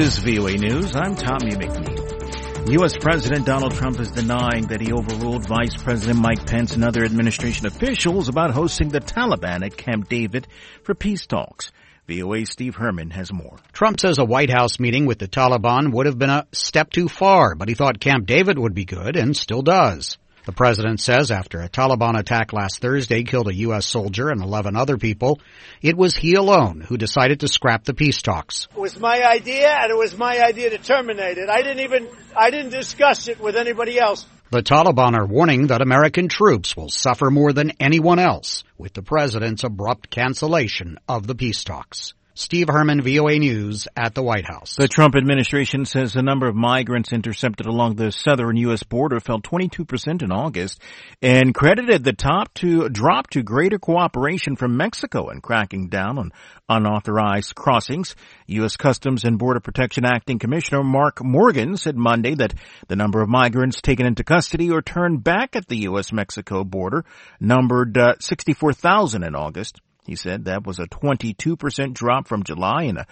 This is VOA News. I'm Tommy McNeil. U.S. President Donald Trump is denying that he overruled Vice President Mike Pence and other administration officials about hosting the Taliban at Camp David for peace talks. VOA's Steve Herman has more. Trump says a White House meeting with the Taliban would have been a step too far, but he thought Camp David would be good and still does. The president says after a Taliban attack last Thursday killed a U.S. soldier and 11 other people, it was he alone who decided to scrap the peace talks. It was my idea, and it was my idea to terminate it. I didn't discuss it with anybody else. The Taliban are warning that American troops will suffer more than anyone else with the president's abrupt cancellation of the peace talks. Steve Herman, VOA News at the White House. The Trump administration says the number of migrants intercepted along the southern U.S. border fell 22% in August and credited the drop to greater cooperation from Mexico in cracking down on unauthorized crossings. U.S. Customs and Border Protection Acting Commissioner Mark Morgan said Monday that the number of migrants taken into custody or turned back at the U.S.-Mexico border numbered 64,000 in August. He said that was a 22% drop from July and a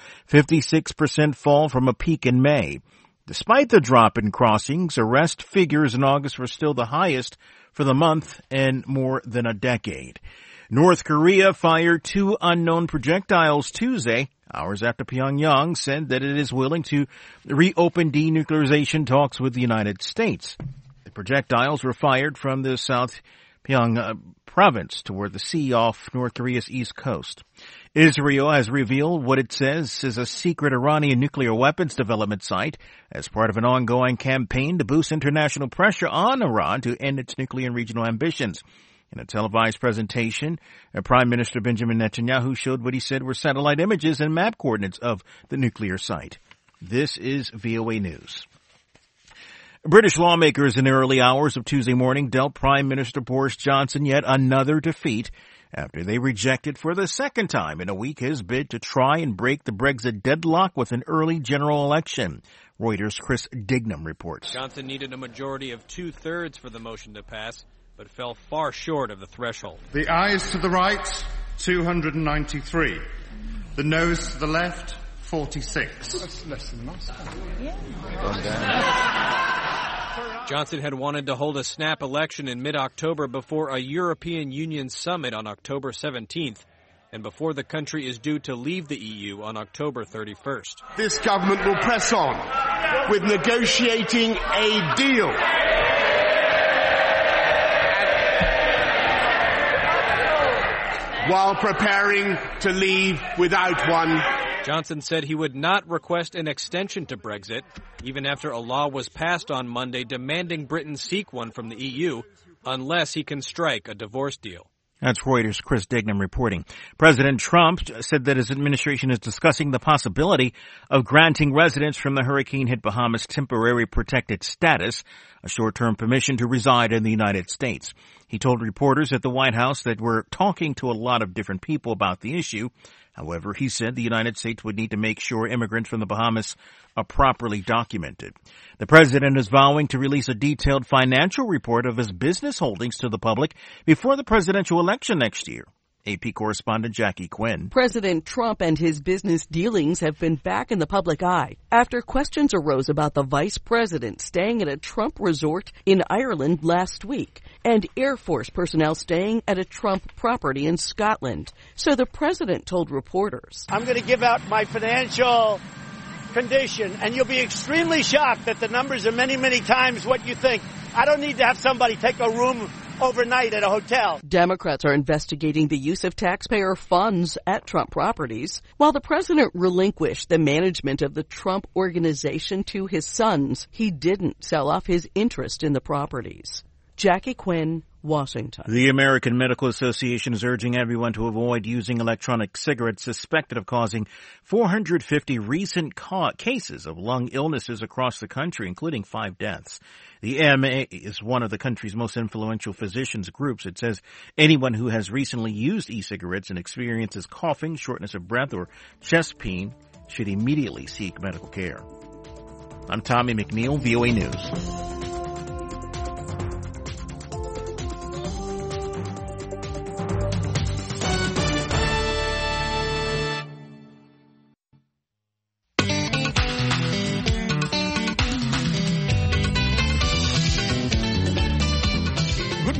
56% fall from a peak in May. Despite the drop in crossings, arrest figures in August were still the highest for the month in more than a decade. North Korea fired 2 unknown projectiles Tuesday, hours after Pyongyang said that it is willing to reopen denuclearization talks with the United States. The projectiles were fired from the South Pyongyang province toward the sea off North Korea's east coast. Israel has revealed what it says is a secret Iranian nuclear weapons development site as part of an ongoing campaign to boost international pressure on Iran to end its nuclear and regional ambitions. In a televised presentation, Prime Minister Benjamin Netanyahu showed what he said were satellite images and map coordinates of the nuclear site. This is VOA News. British lawmakers in the early hours of Tuesday morning dealt Prime Minister Boris Johnson yet another defeat after they rejected for the second time in a week his bid to try and break the Brexit deadlock with an early general election. Reuters' Chris Dignam reports. Johnson needed a majority of 2/3 for the motion to pass, but fell far short of the threshold. The ayes to the right, 293. The noes to the left, 46. That's less than last time. Johnson had wanted to hold a snap election in mid-October before a European Union summit on October 17th and before the country is due to leave the EU on October 31st. This government will press on with negotiating a deal. While preparing to leave without one. Johnson said he would not request an extension to Brexit, even after a law was passed on Monday demanding Britain seek one from the EU, unless he can strike a divorce deal. That's Reuters' Chris Dignam reporting. President Trump said that his administration is discussing the possibility of granting residents from the hurricane-hit Bahamas temporary protected status, a short-term permission to reside in the United States. He told reporters at the White House that we're talking to a lot of different people about the issue. However, he said the United States would need to make sure immigrants from the Bahamas are properly documented. The president is vowing to release a detailed financial report of his business holdings to the public before the presidential election next year. AP correspondent Jackie Quinn. President Trump and his business dealings have been back in the public eye after questions arose about the vice president staying at a Trump resort in Ireland last week and Air Force personnel staying at a Trump property in Scotland. So the president told reporters, I'm going to give out my financial condition, and you'll be extremely shocked that the numbers are many, many times what you think. I don't need to have somebody take a room overnight at a hotel. Democrats are investigating the use of taxpayer funds at Trump properties, while the president relinquished the management of the Trump organization to his sons. He didn't sell off his interest in the properties. Jackie Quinn, Washington. The American Medical Association is urging everyone to avoid using electronic cigarettes suspected of causing 450 recent cases of lung illnesses across the country, including 5 deaths. The AMA is one of the country's most influential physicians groups. It says anyone who has recently used e-cigarettes and experiences coughing, shortness of breath, or chest pain should immediately seek medical care. I'm Tommy McNeil, VOA News.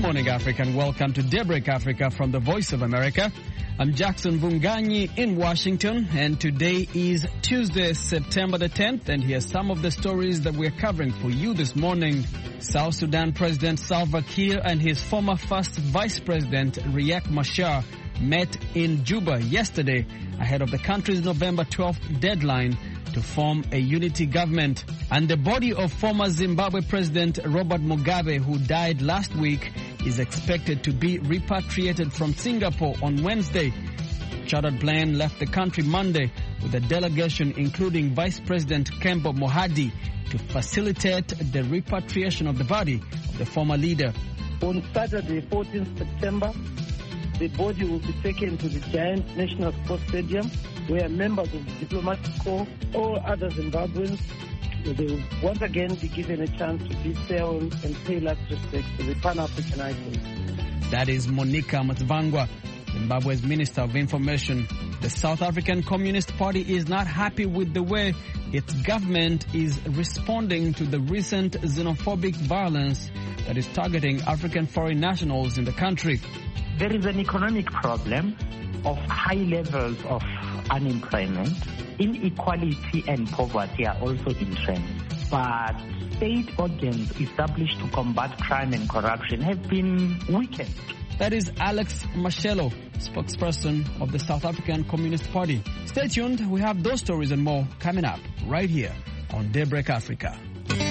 morning, Africa, and welcome to Daybreak Africa from the Voice of America. I'm Jackson Vunganyi in Washington, and today is Tuesday, September the 10th, and here's some of the stories that we're covering for you this morning. South Sudan President Salva Kiir and his former first Vice President Riek Machar met in Juba yesterday ahead of the country's November 12th deadline to form a unity government. And the body of former Zimbabwe President Robert Mugabe, who died last week, is expected to be repatriated from Singapore on Wednesday. Chartered plane left the country Monday with a delegation including Vice President Kembo Mohadi to facilitate the repatriation of the body of the former leader. On Saturday, 14th September, the body will be taken to the giant National Sports Stadium, where members of the diplomatic corps, all other Zimbabweans, they will once again be given a chance to be fair and pay last respect to the Pan-African icon. That is Monica Mtsvangwa, Zimbabwe's Minister of Information. The South African Communist Party is not happy with the way its government is responding to the recent xenophobic violence that is targeting African foreign nationals in the country. There is an economic problem of high levels of unemployment. Inequality and poverty are also entrenched. But state organs established to combat crime and corruption have been weakened. That is Alex Mashelo, spokesperson of the South African Communist Party. Stay tuned. We have those stories and more coming up right here on Daybreak Africa.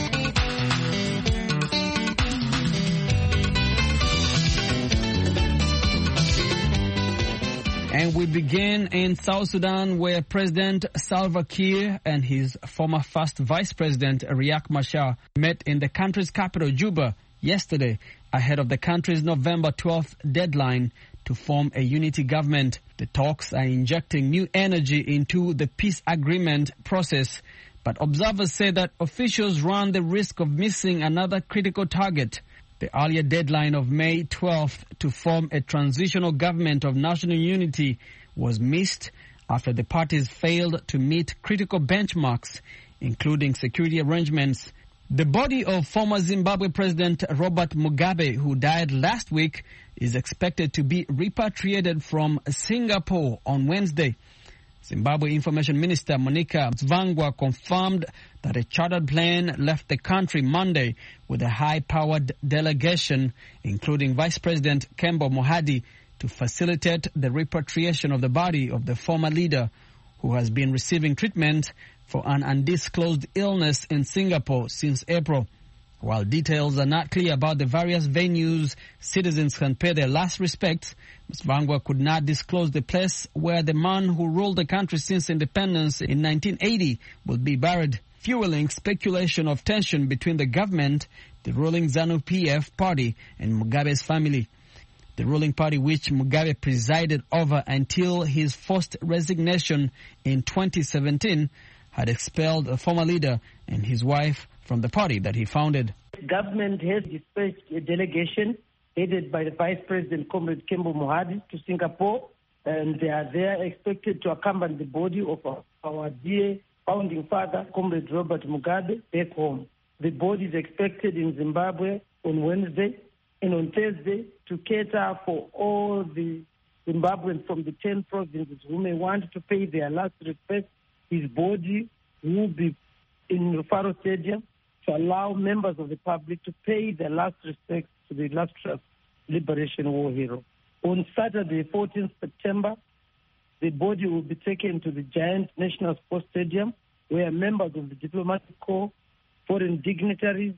And we begin in South Sudan, where President Salva Kiir and his former first Vice President Riek Machar met in the country's capital, Juba, yesterday ahead of the country's November 12th deadline to form a unity government. The talks are injecting new energy into the peace agreement process, but observers say that officials run the risk of missing another critical target. The earlier deadline of May 12th to form a transitional government of national unity was missed after the parties failed to meet critical benchmarks, including security arrangements. The body of former Zimbabwe President Robert Mugabe, who died last week, is expected to be repatriated from Singapore on Wednesday. Zimbabwe Information Minister Monica Mtsvangwa confirmed that a chartered plane left the country Monday with a high-powered delegation, including Vice President Kembo Mohadi, to facilitate the repatriation of the body of the former leader, who has been receiving treatment for an undisclosed illness in Singapore since April. While details are not clear about the various venues citizens can pay their last respects, Mtsvangwa could not disclose the place where the man who ruled the country since independence in 1980 will be buried, fueling speculation of tension between the government, the ruling ZANU-PF party, and Mugabe's family. The ruling party, which Mugabe presided over until his forced resignation in 2017, had expelled the former leader and his wife from the party that he founded. The government has dispatched a delegation headed by the Vice President, Comrade Kembo Mohadi, to Singapore, and they are there expected to accompany the body of our dear founding father, Comrade Robert Mugabe, back home. The body is expected in Zimbabwe on Wednesday and on Thursday to cater for all the Zimbabweans from the 10 provinces who may want to pay their last respect. His body will be in Rufaro Stadium to allow members of the public to pay their last respects to the illustrious Liberation War hero. On Saturday, 14th September, the body will be taken to the giant National Sports Stadium, where members of the diplomatic corps, foreign dignitaries,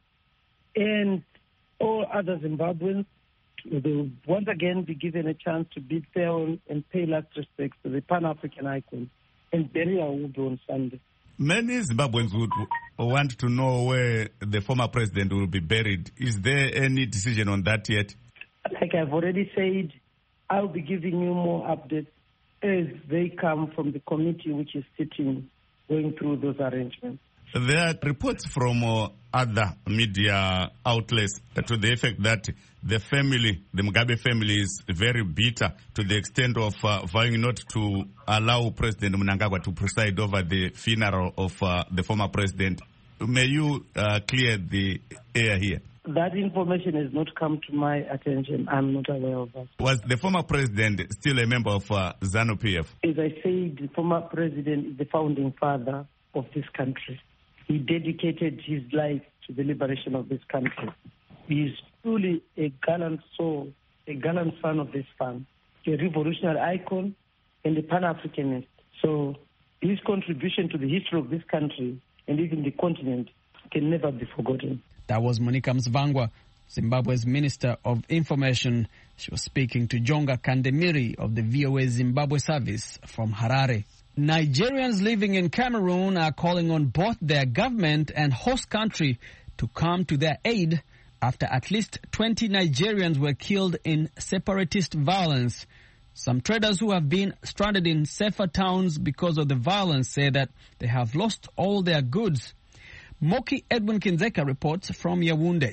and all other Zimbabweans will once again be given a chance to bid farewell and pay last respects to the Pan-African icon. And burial will be on Sunday. Many Zimbabweans would want to know where the former president will be buried. Is there any decision on that yet? Like I've already said, I'll be giving you more updates as they come from the committee which is sitting, going through those arrangements. There are reports from other media outlets to the effect that the family, the Mugabe family, is very bitter to the extent of vowing not to allow President Mnangagwa to preside over the funeral of the former president. May you clear the air here? That information has not come to my attention. I'm not aware of that. Was the former president still a member of ZANU-PF? As I said, the former president is the founding father of this country. He dedicated his life to the liberation of this country. He is truly a gallant soul, a gallant son of this farm, a revolutionary icon and a Pan-Africanist. So his contribution to the history of this country and even the continent can never be forgotten. That was Monica Msvangwa, Zimbabwe's Minister of Information. She was speaking to Jonga Kandemiri of the VOA Zimbabwe service from Harare. Nigerians living in Cameroon are calling on both their government and host country to come to their aid after at least 20 Nigerians were killed in separatist violence. Some traders who have been stranded in safer towns because of the violence say that they have lost all their goods. Moki Edwin Kinzeka reports from Yaoundé.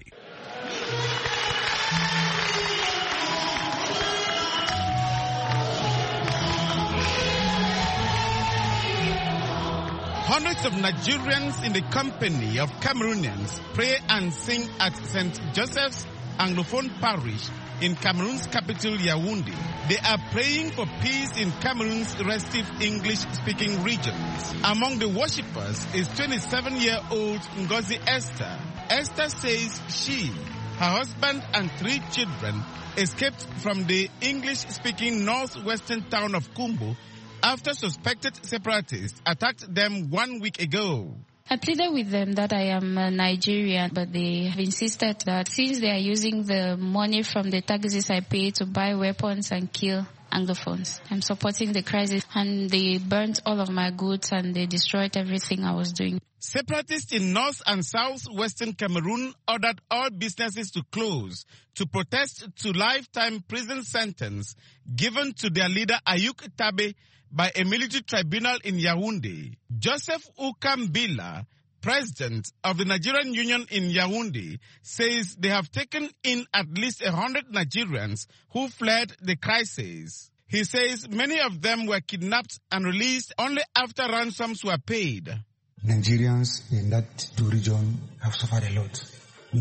Hundreds of Nigerians in the company of Cameroonians pray and sing at St. Joseph's Anglophone Parish in Cameroon's capital, Yaoundé. They are praying for peace in Cameroon's restive English-speaking regions. Among the worshippers is 27-year-old Ngozi Esther. Esther says she, her husband and 3 children escaped from the English-speaking northwestern town of Kumbo after suspected separatists attacked them 1 week ago. I pleaded with them that I am Nigerian, but they have insisted that since they are using the money from the taxes I pay to buy weapons and kill Anglophones, I'm supporting the crisis, and they burnt all of my goods and they destroyed everything I was doing. Separatists in north and southwestern Cameroon ordered all businesses to close to protest to lifetime prison sentence given to their leader Ayuk Tabe by a military tribunal in Yaoundé. Joseph Ukambila, president of the Nigerian Union in Yaoundé, says they have taken in at least 100 Nigerians who fled the crisis. He says many of them were kidnapped and released only after ransoms were paid. Nigerians in that region have suffered a lot. We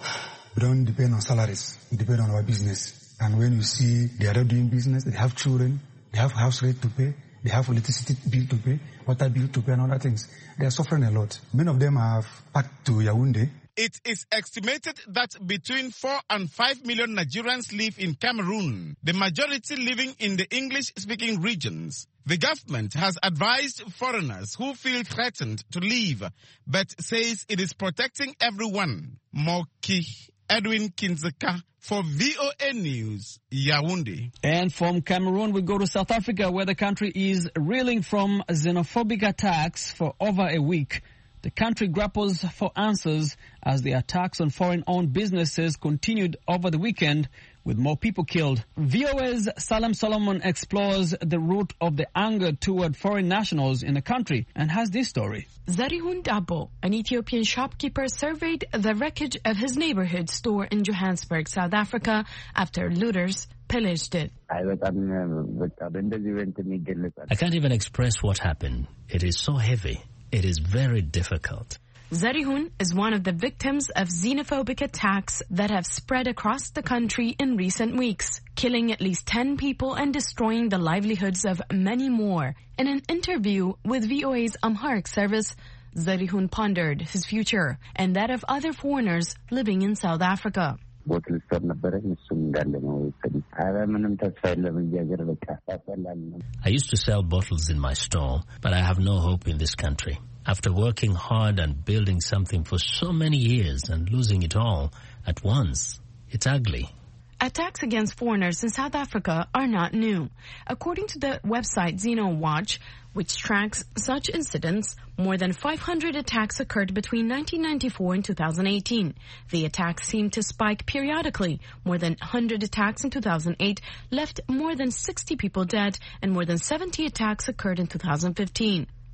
don't depend on salaries. We depend on our business. And when you see they are not doing business, they have children, they have house rent to pay, they have electricity bill to pay, water bill to pay, and other things. They are suffering a lot. Many of them have packed to Yaoundé. It is estimated that between 4 and 5 million Nigerians live in Cameroon, the majority living in the English-speaking regions. The government has advised foreigners who feel threatened to leave, but says it is protecting everyone. Moki Edwin Kinzeka for VOA News, Yaoundé. And from Cameroon, we go to South Africa, where the country is reeling from xenophobic attacks for over a week. The country grapples for answers as the attacks on foreign-owned businesses continued over the weekend, with more people killed. VOA's Salam Solomon explores the root of the anger toward foreign nationals in the country and has this story. Zarihun Dabo, an Ethiopian shopkeeper, surveyed the wreckage of his neighborhood store in Johannesburg, South Africa, after looters pillaged it. I can't even express what happened. It is so heavy. It is very difficult. Zarihun is one of the victims of xenophobic attacks that have spread across the country in recent weeks, killing at least 10 people and destroying the livelihoods of many more. In an interview with VOA's Amharic service, Zarihun pondered his future and that of other foreigners living in South Africa. I used to sell bottles in my store, but I have no hope in this country. After working hard and building something for so many years and losing it all at once, it's ugly. Attacks against foreigners in South Africa are not new. According to the website XenoWatch, which tracks such incidents, more than 500 attacks occurred between 1994 and 2018. The attacks seem to spike periodically. More than 100 attacks in 2008 left more than 60 people dead, and more than 70 attacks occurred in 2015.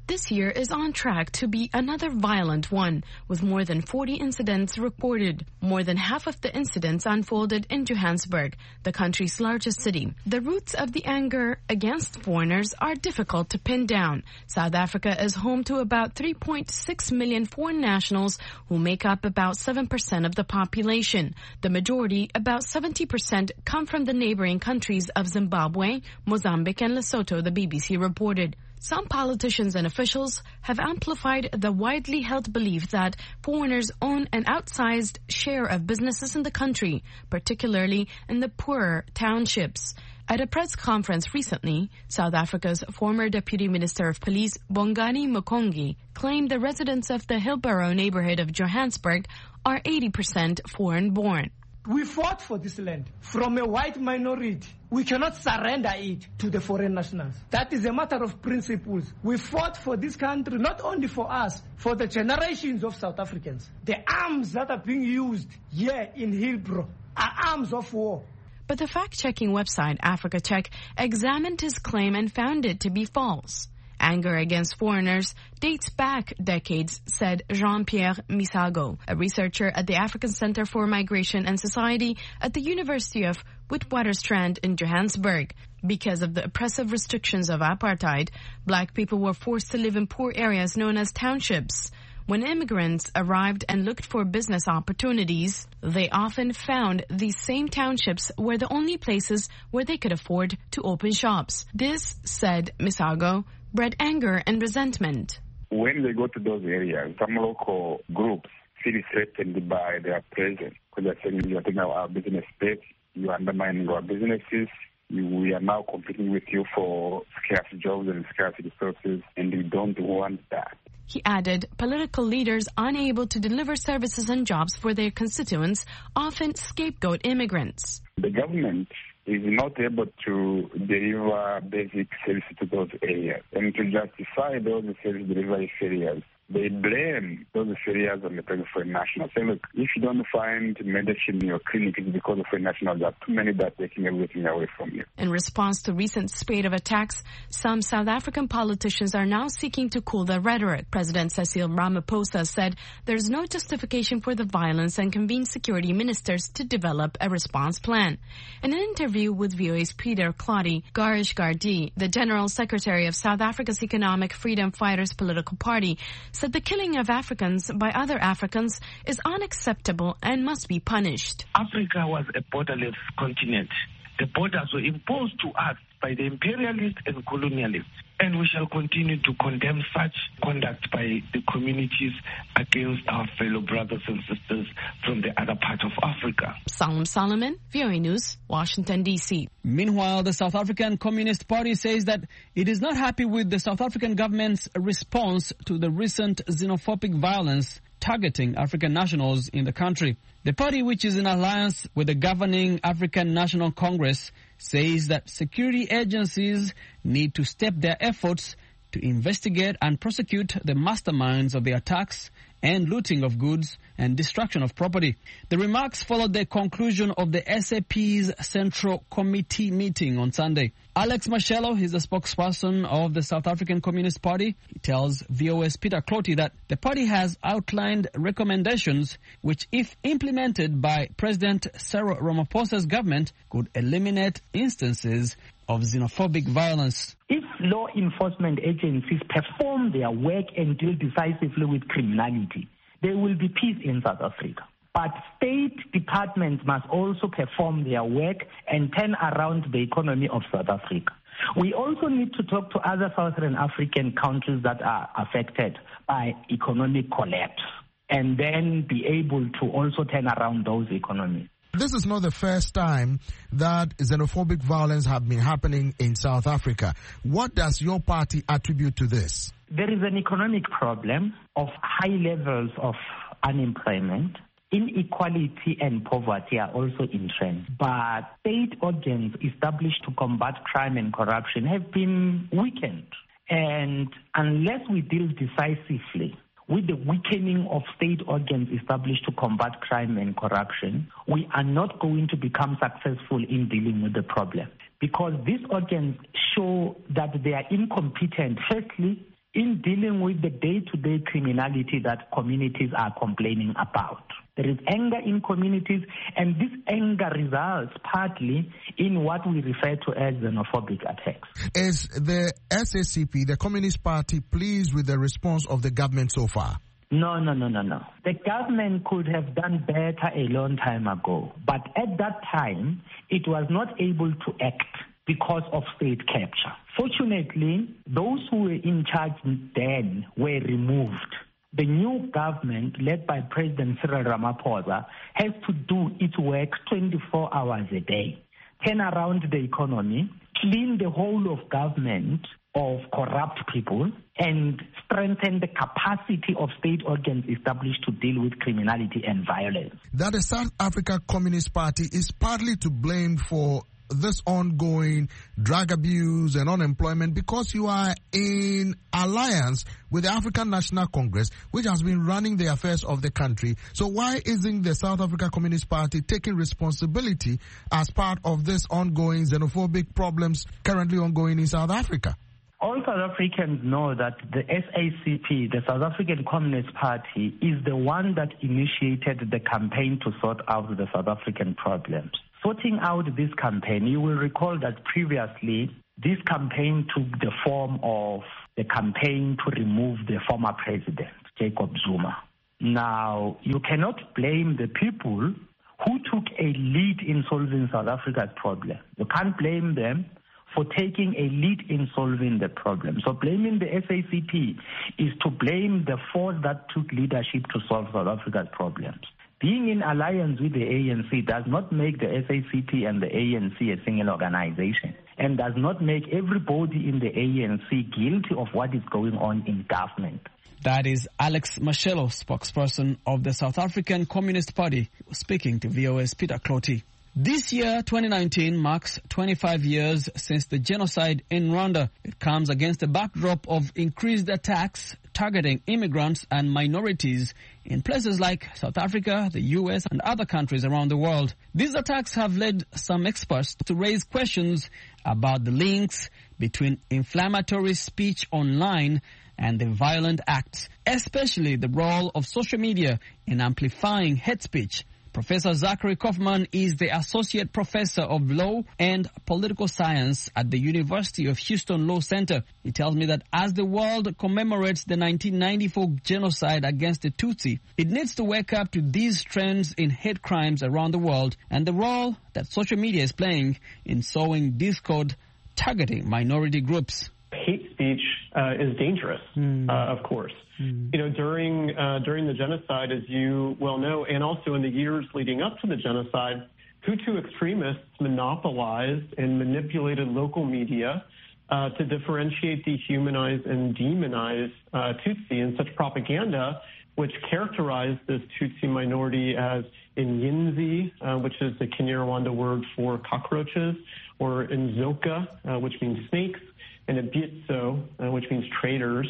This year is on track to be another violent one, with more than 40 incidents reported. More than half of the incidents unfolded in Johannesburg, the country's largest city. The roots of the anger against foreigners are difficult to pin down. South Africa is home to about 3.6 million foreign nationals who make up about 7% of the population. The majority, about 70%, come from the neighboring countries of Zimbabwe, Mozambique and Lesotho, the BBC reported. Some politicians and officials have amplified the widely held belief that foreigners own an outsized share of businesses in the country, particularly in the poorer townships. At a press conference recently, South Africa's former Deputy Minister of Police, Bongani Mokongi, claimed the residents of the Hillborough neighborhood of Johannesburg are 80% foreign-born. We fought for this land from a white minority. We cannot surrender it to the foreign nationals. That is a matter of principles. We fought for this country, not only for us, for the generations of South Africans. The arms that are being used here in Hillborough are arms of war. But the fact-checking website Africa Check examined his claim and found it to be false. Anger against foreigners dates back decades, said Jean-Pierre Misago, a researcher at the African Center for Migration and Society at the University of Witwatersrand in Johannesburg. Because of the oppressive restrictions of apartheid, black people were forced to live in poor areas known as townships. When immigrants arrived and looked for business opportunities, they often found these same townships were the only places where they could afford to open shops. This, said Misago, bred anger and resentment. When they go to those areas, some local groups feel threatened by their presence because they're saying you are taking our business space, you are undermining our businesses, we are now competing with you for scarce jobs and scarce resources, and we don't want that. He added, political leaders unable to deliver services and jobs for their constituents often scapegoat immigrants. The government is not able to deliver basic services to those areas. And to justify those service delivery areas, they blame those areas on the presence of nationals. Say, look, if you don't find medicine in your clinic, it's because of nationals. There are too many that are taking everything away from you. In response to recent spate of attacks, some South African politicians are now seeking to cool their rhetoric. President Cyril Ramaphosa said there's no justification for the violence and convened security ministers to develop a response plan. In an interview with VOA's Peter Claudy, Garish Gardi, the General Secretary of South Africa's Economic Freedom Fighters political party, said the killing of Africans by other Africans is unacceptable and must be punished. Africa was a borderless continent. The borders were imposed to us by the imperialists and colonialists, and we shall continue to condemn such conduct by the communities against our fellow brothers and sisters from the other part of Africa. Salam Solomon, VOA News, Washington, D.C. Meanwhile, the South African Communist Party says that it is not happy with the South African government's response to the recent xenophobic violence targeting African nationals in the country. The party, which is in alliance with the governing African National Congress, says that security agencies need to step their efforts to investigate and prosecute the masterminds of the attacks and looting of goods and destruction of property. The remarks followed the conclusion of the SAP's Central Committee meeting on Sunday. Alex Mashelo is the spokesperson of the South African Communist Party. He tells VOA's Peter Clotty that the party has outlined recommendations which, if implemented by President Cyril Ramaphosa's government, could eliminate instances of xenophobic violence. If law enforcement agencies perform their work and deal decisively with criminality, there will be peace in South Africa. But state departments must also perform their work and turn around the economy of South Africa. We also need to talk to other Southern African countries that are affected by economic collapse and then be able to also turn around those economies. This is not the first time that xenophobic violence have been happening in South Africa. What does your party attribute to this? There is an economic problem of high levels of unemployment. Inequality and poverty are also entrenched. But state organs established to combat crime and corruption have been weakened. And unless we deal decisively with the weakening of state organs established to combat crime and corruption, we are not going to become successful in dealing with the problem. Because these organs show that they are incompetent, firstly, in dealing with the day-to-day criminality that communities are complaining about. There is anger in communities, and this anger results partly in what we refer to as xenophobic attacks. Is the SACP, the Communist Party, pleased with the response of the government so far? No. The government could have done better a long time ago, but at that time, it was not able to act because of state capture. Fortunately, those who were in charge then were removed. The new government, led by President Cyril Ramaphosa, has to do its work 24 hours a day, turn around the economy, clean the whole of government of corrupt people, and strengthen the capacity of state organs established to deal with criminality and violence. That the South Africa Communist Party is partly to blame for this ongoing drug abuse and unemployment because you are in alliance with the African National Congress, which has been running the affairs of the country. So why isn't the South Africa Communist Party taking responsibility as part of this ongoing xenophobic problems currently ongoing in South Africa? All South Africans know that the SACP, the South African Communist Party, is the one that initiated the campaign to sort out the South African problems. Sorting out this campaign, you will recall that previously this campaign took the form of the campaign to remove the former president, Jacob Zuma. Now, you cannot blame the people who took a lead in solving South Africa's problem. You can't blame them for taking a lead in solving the problem. So blaming the SACP is to blame the force that took leadership to solve South Africa's problems. Being in alliance with the ANC does not make the SACP and the ANC a single organization, and does not make everybody in the ANC guilty of what is going on in government. That is Alex Mashelo, spokesperson of the South African Communist Party, speaking to VOA's Peter Clotty. This year, 2019, marks 25 years since the genocide in Rwanda. It comes against a backdrop of increased attacks targeting immigrants and minorities in places like South Africa, the US, and other countries around the world. These attacks have led some experts to raise questions about the links between inflammatory speech online and the violent acts, especially the role of social media in amplifying hate speech. Professor Zachary Kaufman is the Associate Professor of Law and Political Science at the University of Houston Law Center. He tells me that as the world commemorates the 1994 genocide against the Tutsi, it needs to wake up to these trends in hate crimes around the world and the role that social media is playing in sowing discord targeting minority groups. Hate speech is dangerous, of course. You know, during the genocide, as you well know, and also in the years leading up to the genocide, Hutu extremists monopolized and manipulated local media to differentiate, dehumanize, and demonize Tutsi, and such propaganda which characterized this Tutsi minority as Inyenzi, which is the Kinyarwanda word for cockroaches, or Inzoka, which means snakes, and Abitso, which means traitors.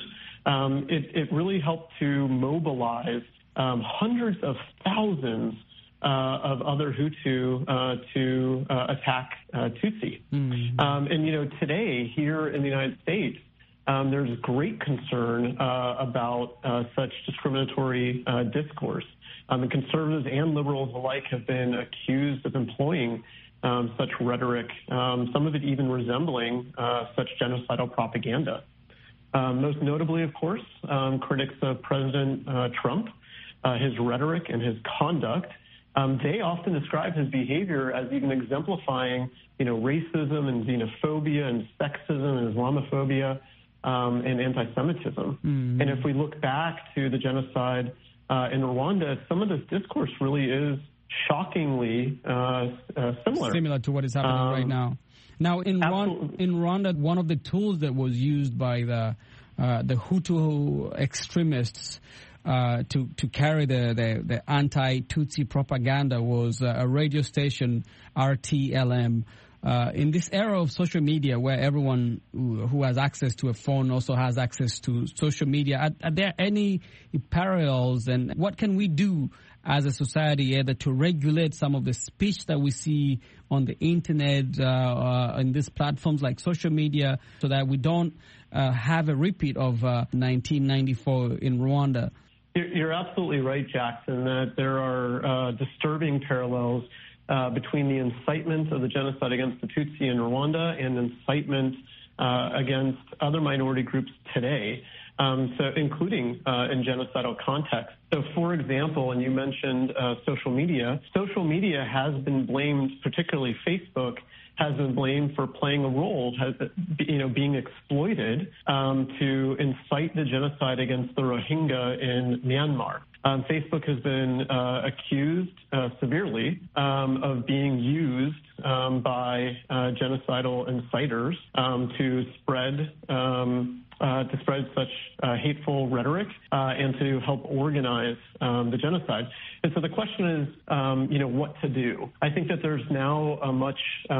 It really helped to mobilize hundreds of thousands of other Hutu to attack Tutsi. And, you know, today here in the United States, there's great concern about such discriminatory discourse. And conservatives and liberals alike have been accused of employing such rhetoric, some of it even resembling such genocidal propaganda. Most notably, of course, critics of President Trump, his rhetoric and his conduct, they often describe his behavior as even exemplifying, you know, racism and xenophobia and sexism and Islamophobia and anti-Semitism. And if we look back to the genocide in Rwanda, some of this discourse really is shockingly similar to what is happening right now. Now, in Rwanda, one of the tools that was used by the Hutu extremists to carry the anti-Tutsi propaganda was a radio station, RTLM. In this era of social media, where everyone who has access to a phone also has access to social media, are there any parallels, and what can we do as a society either to regulate some of the speech that we see on the internet, on these platforms like social media, so that we don't have a repeat of 1994 in Rwanda? You're absolutely right, Jackson, that there are disturbing parallels between the incitement of the genocide against the Tutsi in Rwanda and incitement against other minority groups today, so including in genocidal context. So, for example, and you mentioned social media has been blamed, particularly Facebook, has been blamed for playing a role, being exploited to incite the genocide against the Rohingya in Myanmar. Facebook has been accused severely of being used by genocidal inciters to spread such hateful rhetoric and to help organize the genocide. And so the question is, what to do? I think that there's now a much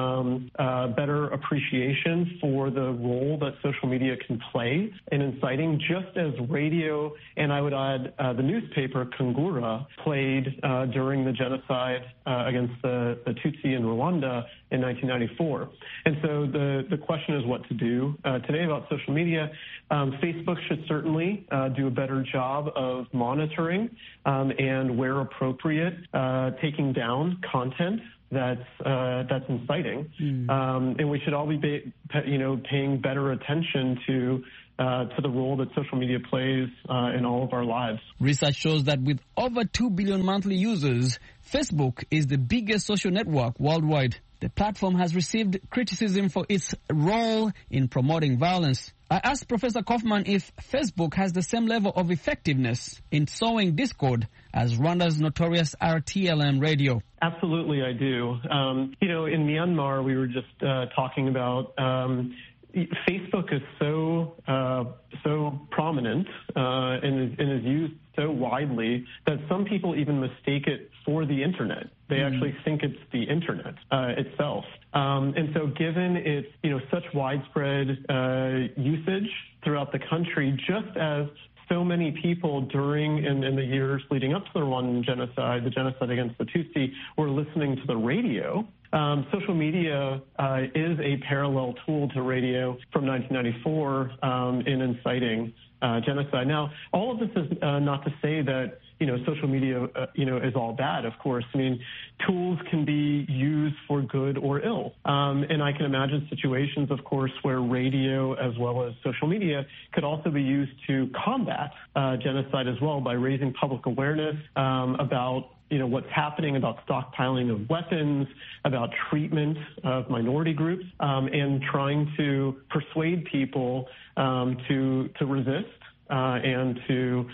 better appreciation for the role that social media can play in inciting, just as radio, and I would add the newspaper Kungura played during the genocide against the Tutsi in Rwanda in 1994. And so the question is what to do today about social media. Facebook should certainly do a better job of monitoring and, where appropriate, taking down content that's inciting. And we should all be paying better attention to the role that social media plays in all of our lives. Research shows that with over 2 billion monthly users, Facebook is the biggest social network worldwide. The platform has received criticism for its role in promoting violence. I asked Professor Kaufman if Facebook has the same level of effectiveness in sowing discord as Rwanda's notorious RTLM radio. Absolutely, I do. In Myanmar, we were just talking about Facebook is so prominent and is used so widely that some people even mistake it for the internet. They actually think it's the internet itself. And so given its such widespread usage throughout the country, just as so many people during and in the years leading up to the Rwandan genocide, the genocide against the Tutsi, were listening to the radio. Social media is a parallel tool to radio from 1994 in inciting genocide. Now, all of this is not to say that social media is all bad. Of course, I mean, tools can be used for good or ill, and I can imagine situations, of course, where radio as well as social media could also be used to combat genocide as well by raising public awareness about what's happening, about stockpiling of weapons, about treatment of minority groups, and trying to persuade people to resist and to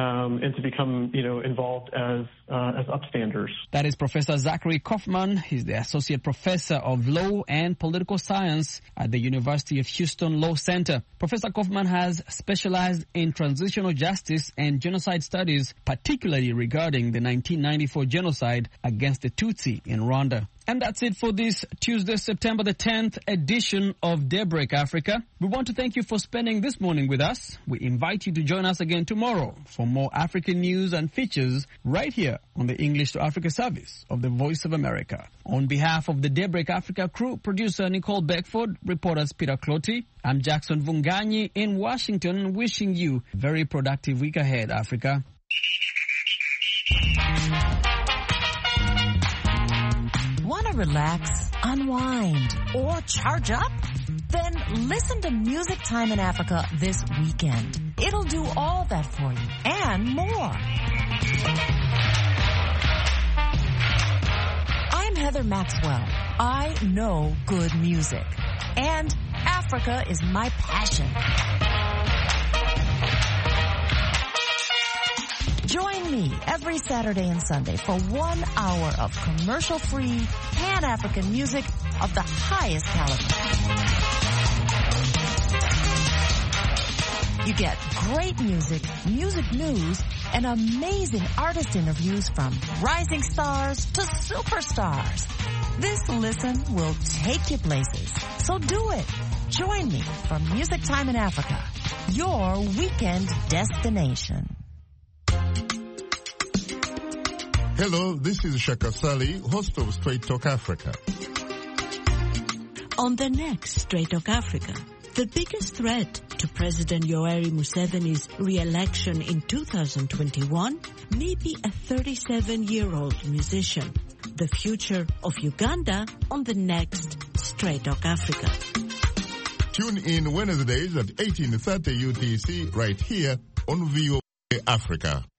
become involved as upstanders. That is Professor Zachary Kaufman. He's the Associate Professor of Law and Political Science at the University of Houston Law Center. Professor Kaufman has specialized in transitional justice and genocide studies, particularly regarding the 1994 genocide against the Tutsi in Rwanda. And that's it for this Tuesday, September the 10th edition of Daybreak Africa. We want to thank you for spending this morning with us. We invite you to join us again tomorrow for more African news and features right here on the English to Africa service of the Voice of America. On behalf of the Daybreak Africa crew, producer Nicole Beckford, reporters Peter Clotty, I'm Jackson Vunganyi in Washington, wishing you a very productive week ahead, Africa. Want to relax, unwind, or charge up? Then listen to Music Time in Africa this weekend. It'll do all that for you and more. I'm Heather Maxwell. I know good music. And Africa is my passion. Join me every Saturday and Sunday for 1 hour of commercial-free, Pan-African music of the highest caliber. You get great music, music news, and amazing artist interviews from rising stars to superstars. This listen will take you places. So do it. Join me for Music Time in Africa, your weekend destination. Hello, this is Shaka Sali, host of Straight Talk Africa. On the next Straight Talk Africa, the biggest threat to President Yoweri Museveni's re-election in 2021 may be a 37-year-old musician. The future of Uganda on the next Straight Talk Africa. Tune in Wednesdays at 18:30 UTC right here on VOA Africa.